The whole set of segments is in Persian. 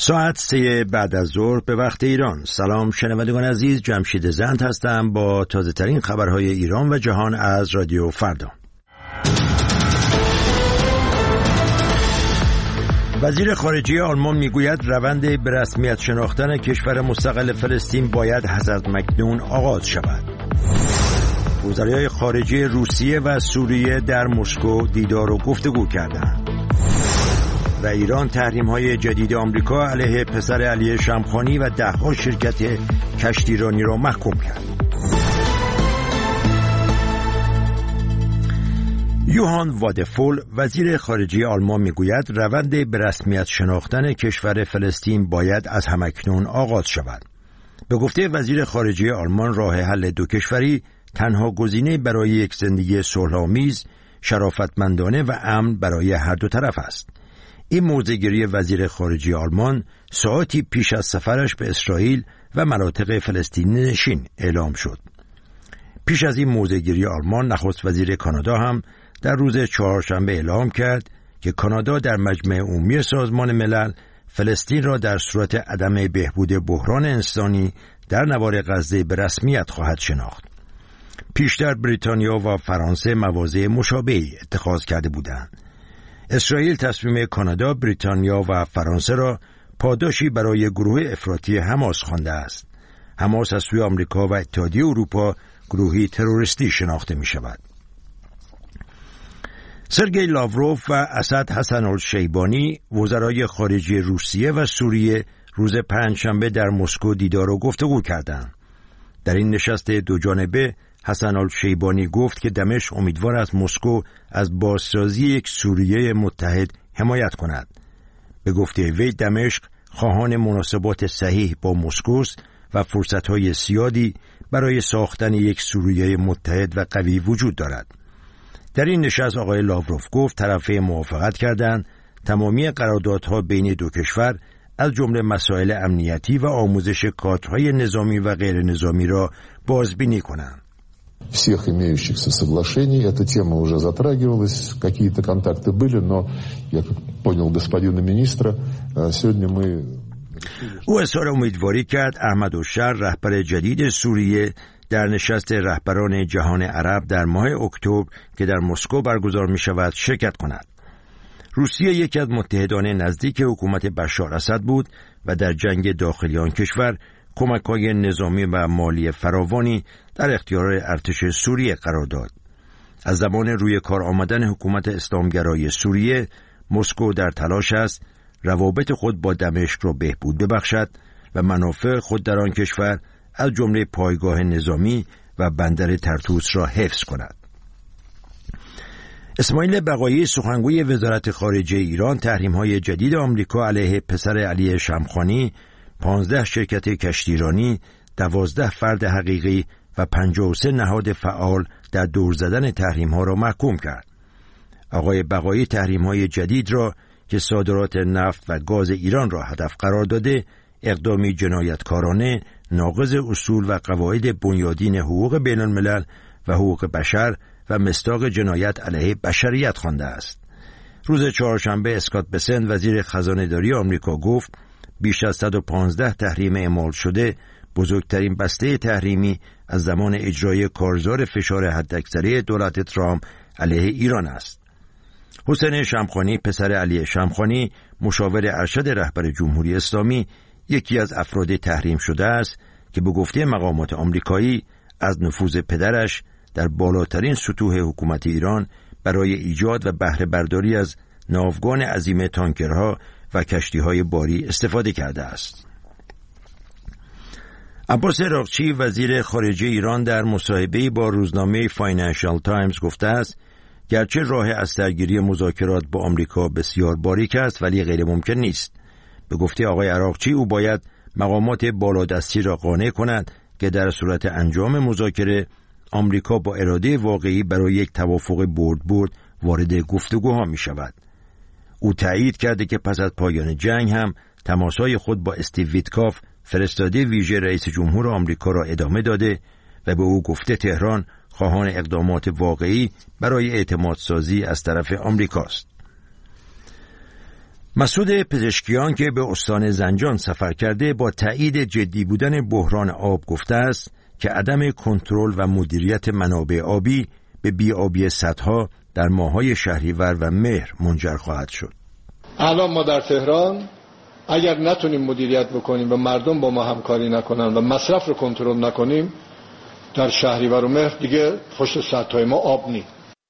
ساعت 3 بعد از ظهر به وقت ایران. سلام شنوندگان عزیز، جمشید زند هستم با تازه ترین خبرهای ایران و جهان از رادیو فردا. وزیر خارجه آلمان میگوید روند به رسمیت شناختن کشور مستقل فلسطین باید حتماً آغاز شود. وزرای خارجه روسیه و سوریه در مسکو دیدار و گفتگو کردند. و ایران تحریم‌های جدید آمریکا علیه پسر علی شمخانی و ده‌ها شرکت کشتیرانی را محکوم کرد. یوهان وادفول وزیر خارجه آلمان میگوید روند به رسمیت شناختن کشور فلسطین باید از همکنون آغاز شود. به گفته وزیر خارجه آلمان راه حل دو کشوری تنها گزینه برای یک زندگی صلح‌آمیز، شرافتمندانه و امن برای هر دو طرف است. این موضع‌گیری وزیر خارجه آلمان ساعتی پیش از سفرش به اسرائیل و مناطق فلسطینی نشین اعلام شد. پیش از این موضع‌گیری آلمان نخست وزیر کانادا هم در روز چهارشنبه اعلام کرد که کانادا در مجمع عمومی سازمان ملل فلسطین را در صورت عدم بهبود بحران انسانی در نوار غزه به رسمیت خواهد شناخت. پیشتر بریتانیا و فرانسه مواضع مشابهی اتخاذ کرده بودند. اسرائیل تصمیم کانادا، بریتانیا و فرانسه را پاداشی برای گروه افراطی حماس خوانده است. حماس از سوی آمریکا و اتحادیه اروپا گروهی تروریستی شناخته می شود. سرگئی لاوروف و اسد حسن الشیبانی وزرای خارجه روسیه و سوریه روز پنجشنبه در مسکو دیدار و گفتگو کردند. در این نشست دو جانبه حسن الشیبانی گفت که دمشق امیدوار است مسکو از بازسازی یک سوریه متحد حمایت کند. به گفته وی دمشق خواهان مناسبات صحیح با مسکو است و فرصت‌های زیادی برای ساختن یک سوریه متحد و قوی وجود دارد. در این نشست آقای لاوروف گفت طرفین موافقت کردند تمامی قراردادها بین دو کشور از جمله مسائل امنیتی و آموزش کادرهای نظامی و غیر نظامی را بازبینی کنند. Всех имеющихся соглашений. Эта тема уже затрагивалась, какие-то контакты были, но я как понял господина министра, сегодня мы... او اظهار امیدواری کرد احمد الشر رهبر جدید سوریه در نشست رهبران جهان عرب در ماه اکتبر که در مسکو برگزار می شود شرکت کند. روسیه یکی از متحدان نزدیک حکومت بشار اسد بود و در جنگ داخلی آن کشور کمک‌های نظامی و مالی فراوانی در اختیار ارتش سوریه قرار داد. از زمان روی کار آمدن حکومت اسلامگرای سوریه، مسکو در تلاش است روابط خود با دمشق را بهبود ببخشد و منافع خود در آن کشور از جمله پایگاه نظامی و بندر طرطوس را حفظ کند. اسماعیل بقایی سخنگوی وزارت خارجه ایران تحریم‌های جدید آمریکا علیه پسر علی شمخانی، 15 شرکت کشتیرانی، 12 فرد حقیقی و 53 نهاد فعال در دور زدن تحریم‌ها را محکوم کرد. آقای بقایی تحریم‌های جدید را که صادرات نفت و گاز ایران را هدف قرار داده، اقدامی جنایتکارانه، ناقض اصول و قواعد بنیادین حقوق بین الملل و حقوق بشر و مصداق جنایت علیه بشریت خوانده است. روز چهارشنبه اسکات بسنت وزیر خزانه‌داری آمریکا گفت بیش از 115 تحریم اعمال شده بزرگترین بسته تحریمی از زمان اجرای کارزار فشار حداکثری دولت ترامپ علیه ایران است. حسین شمخانی پسر علی شمخانی مشاور ارشد رهبر جمهوری اسلامی یکی از افراد تحریم شده است که به گفته مقامات آمریکایی از نفوذ پدرش در بالاترین سطوح حکومت ایران برای ایجاد و بهره برداری از ناوگان عظیم تانکرها و کشتی‌های باری استفاده کرده است. عباس عراقچی وزیر خارجه ایران در مصاحبه‌ای با روزنامه فاینانشال تایمز گفته است گرچه راه از درگیری مذاکرات با آمریکا بسیار باریک است ولی غیر ممکن نیست. به گفته آقای عراقچی او باید مقامات بالادستی را قانع کند که در صورت انجام مذاکره آمریکا با اراده واقعی برای یک توافق برد وارد گفتگوها می شود. او تایید کرده که پس از پایان جنگ هم تماسهای خود با استیو ویتکاف فرستاده ویژه رئیس جمهور آمریکا را ادامه داده و به او گفته تهران خواهان اقدامات واقعی برای اعتمادسازی از طرف آمریکاست. مسعود پزشکیان که به استان زنجان سفر کرده با تایید جدی بودن بحران آب گفته است که عدم کنترل و مدیریت منابع آبی به بی‌آبی سدها در ماه‌های شهریور و مهر منجر خواهد شد. الان ما در تهران اگر نتونیم مدیریت بکنیم و مردم با ما همکاری نکنن و مصرف رو کنترل نکنیم، در شهریور و مهر دیگه پشت سدهای ما آب نیست.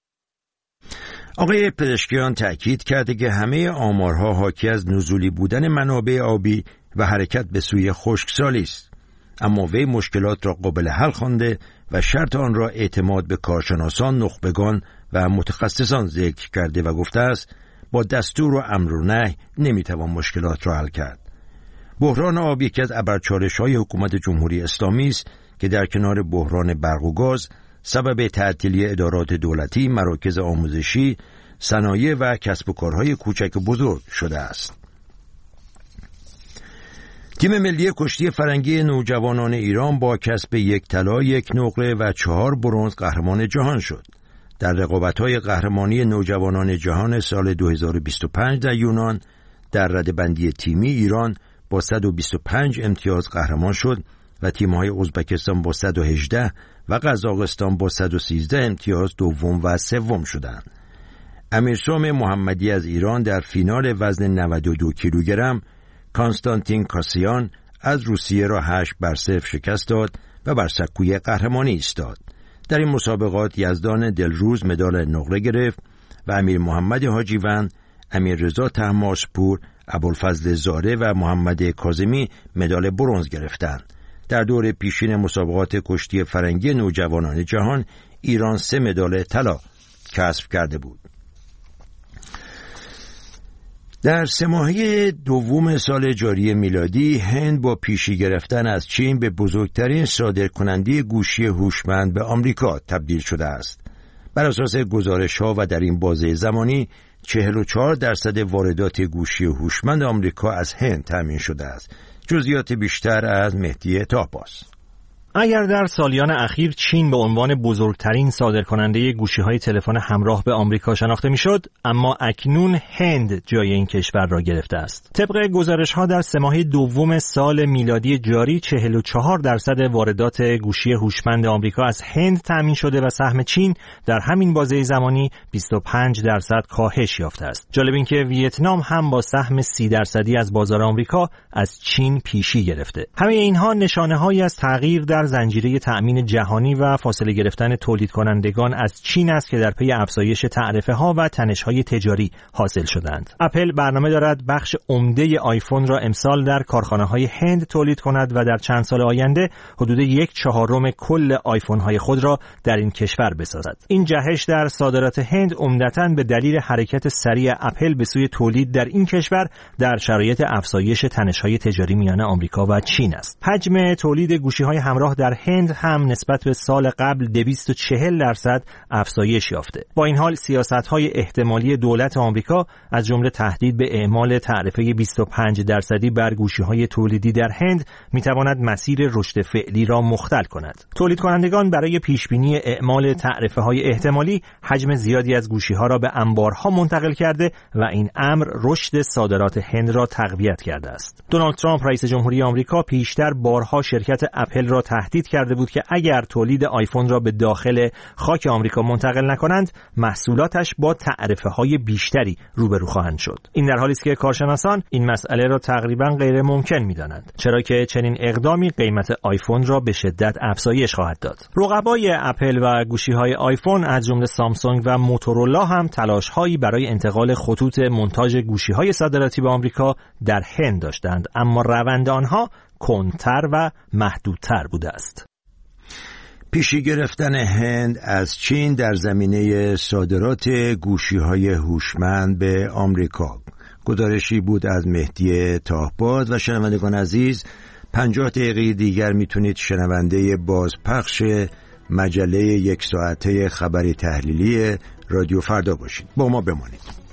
آقای پزشکیان تأکید کرده که همه آمارها حاکی از نزولی بودن منابع آبی و حرکت به سوی خشکسالی است، اما وی مشکلات را قابل حل خوانده و شرط آن را اعتماد به کارشناسان، نخبگان و متخصصان ذکر کرده و گفته است با دستور و امر و نهی نمیتوان مشکلات را حل کرد. بحران آب یکی از ابرچالش‌های حکومت جمهوری اسلامی است که در کنار بحران برق و گاز سبب تعطیلی ادارات دولتی، مراکز آموزشی، صنایع و کسب و کارهای کوچک و بزرگ شده است. تیم ملی کشتی فرنگی نوجوانان ایران با کسب 1 طلا، 1 نقره و 4 برنز قهرمان جهان شد. در رقابت‌های قهرمانی نوجوانان جهان سال 2025 در یونان در رده‌بندی تیمی ایران با 125 امتیاز قهرمان شد و تیم‌های ازبکستان با 118 و قزاقستان با 113 امتیاز دوم و سوم شدند. امیرسام محمدی از ایران در فینال وزن 92 کیلوگرم کانستانتین کاسیان از روسیه را 8-0 شکست داد و بر سکوی قهرمانی ایستاد. در این مسابقات یزدان دلروز مدال نقره گرفت و امیر محمد حاجیوند، امیر رضا طهماسپور، ابوالفضل زاره و محمد کاظمی مدال برنز گرفتند. در دور پیشین مسابقات کشتی فرنگی نوجوانان جهان ایران 3 مدال طلا کسب کرده بود. در 3 ماهه دوم سال جاری میلادی هند با پیشی گرفتن از چین به بزرگترین صادرکننده گوشی هوشمند به آمریکا تبدیل شده است. بر اساس گزارش‌ها و در این بازه زمانی 44% واردات گوشی هوشمند آمریکا از هند تامین شده است. جزئیات بیشتر از مهدی طاهباز. اگر در سالیان اخیر چین به عنوان بزرگترین صادرکننده گوشی‌های تلفن همراه به آمریکا شناخته می‌شد، اما اکنون هند جای این کشور را گرفته است. طبق گزارش‌ها در 3 ماهه دوم سال میلادی جاری 44% واردات گوشی هوشمند آمریکا از هند تامین شده و سهم چین در همین بازه زمانی 25% کاهش یافته است. جالب این که ویتنام هم با سهم 30% از بازار آمریکا از چین پیشی گرفته. همه اینها نشانه‌هایی از تغییر در زنجیره تأمین جهانی و فاصله گرفتن تولید کنندگان از چین است که در پی افزایش تعرفه‌ها و تنش‌های تجاری حاصل شدند. اپل برنامه دارد بخش عمده آیفون را امسال در کارخانه‌های هند تولید کند و در چند سال آینده حدود 1/4 کل آیفون‌های خود را در این کشور بسازد. این جهش در صادرات هند عمدتاً به دلیل حرکت سریع اپل به سوی تولید در این کشور در شرایط افزایش تنش‌های تجاری میان آمریکا و چین است. حجم تولید گوشی‌های همراه در هند هم نسبت به سال قبل 240% افزایش یافته. با این حال سیاست‌های احتمالی دولت آمریکا از جمله تهدید به اعمال تعرفه 25% بر گوشی‌های تولیدی در هند می‌تواند مسیر رشد فعلی را مختل کند. تولید کنندگان برای پیشبینی اعمال تعرفه‌های احتمالی حجم زیادی از گوشی‌ها را به انبارها منتقل کرده و این امر رشد صادرات هند را تقویت کرده است. دونالد ترامپ رئیس جمهوری آمریکا پیشتر بارها شرکت اپل را تهدید کرده بود که اگر تولید آیفون را به داخل خاک آمریکا منتقل نکنند، محصولاتش با تعرفه‌های بیشتری روبرو خواهند شد. این در حالی است که کارشناسان این مسئله را تقریباً غیر ممکن می‌دانند، چرا که چنین اقدامی قیمت آیفون را به شدت افزایش خواهد داد. رقبای اپل و گوشی‌های آیفون از جمله سامسونگ و موتورولا هم تلاش‌هایی برای انتقال خطوط مونتاژ گوشی‌های صادراتی به آمریکا در هند داشتند، اما روند آنها کندتر و محدودتر بوده است. پیشی گرفتن هند از چین در زمینه صادرات گوشی‌های هوشمند به آمریکا. گزارشی بود از مهدی طاهباز و شنوندگان عزیز 50 دقیقه دیگر میتونید شنونده بازپخش مجله 1 ساعته خبری تحلیلی رادیو فردا باشید. با ما بمانید.